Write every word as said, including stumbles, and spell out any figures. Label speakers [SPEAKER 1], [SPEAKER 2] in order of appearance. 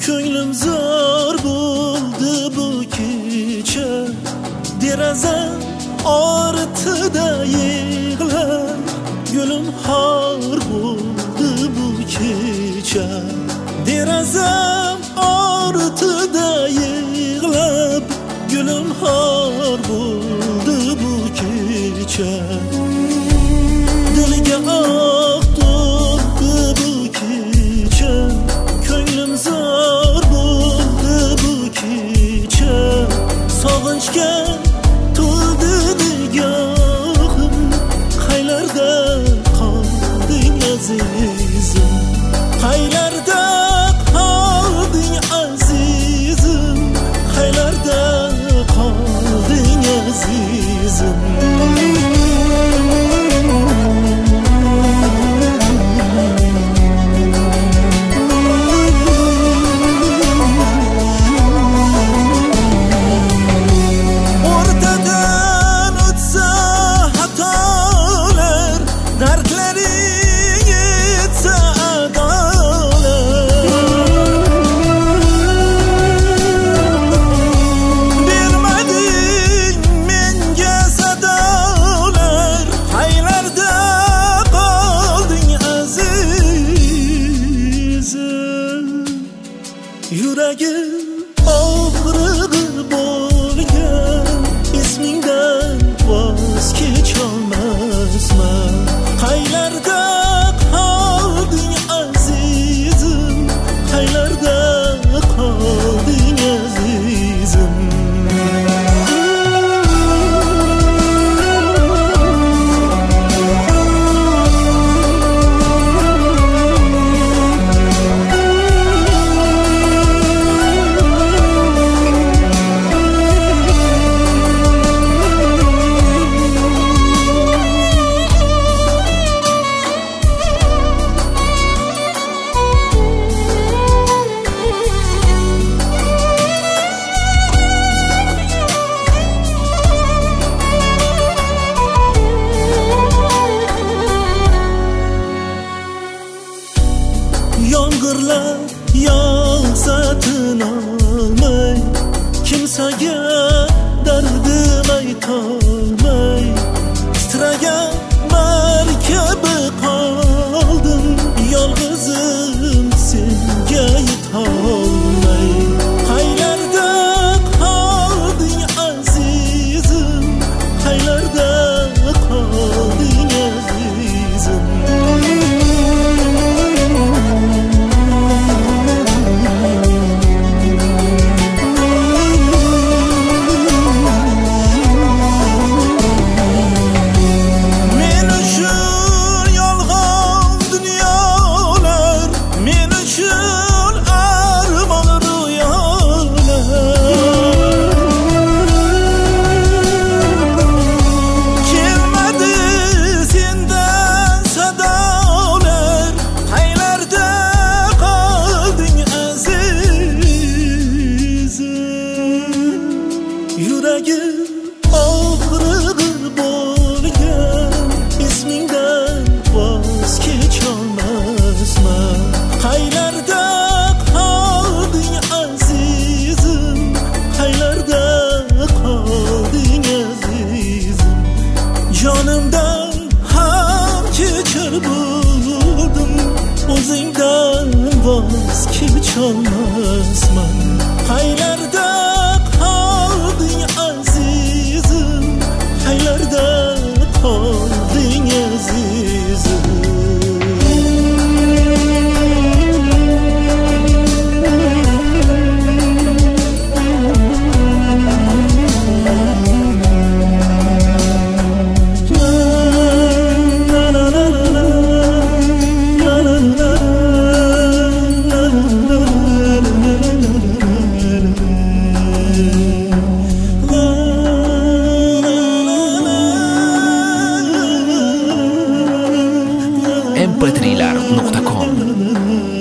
[SPEAKER 1] ko'nglim zor bo'ldi bu kecha, derazam ortida yig'lab, gulim xor bo'ldi bu kecha, derazam ortida yig'lab, gulim xor bo'ldi bu kecha. Dilga oq to'ldi bu kecha, ko'nglim zor bo'ldi bu kecha, sog'inchga to'ldi nigohim, qaylarda qolding azizim, qaylarda qolding azizim, qaylarda qolding azizim. Yuragim og'rig'i bo'lgan, ismingdan voz kecholmasman. Qaylarda qolding azizim, qaylarda qolding azizim. Yomg'irlar yog'sa tinolmay, kimsaga dardim aytolmay, titragan markabi qoldim, yolg'izim senga yetolmay. Qaylarda qolding azizim, qaylarda qolding azizim. Yuragim og'rig'i bo'lgan, ismingdan voz kecholmasman. Qaylarda qolding azizim, qaylarda qolding azizim. Jonimdan ham kechir bo'ldim, o'zingdan voz kecholmasman. Qaylarda qolding azizim, qaylarda qolding azizim.
[SPEAKER 2] em pe tri lar nuqta com